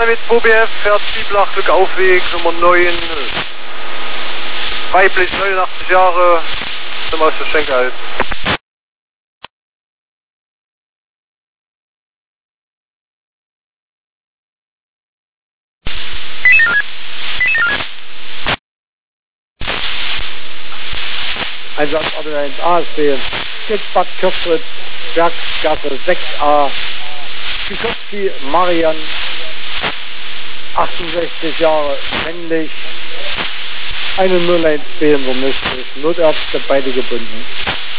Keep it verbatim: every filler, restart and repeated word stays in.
R W zwei B F fährt Zwieblach, Glück Aufweg, Nummer neun, weiblich, neunundachtzig Jahre, zum aus der Schenke halt. Einsatz Auto eins A stehen. Bad Köpfritz, Berggasse sechs A. Kischowski Marian, achtundsechzig Jahre, männlich. Eine null eins Behindernis, Notärzte, beide gebunden.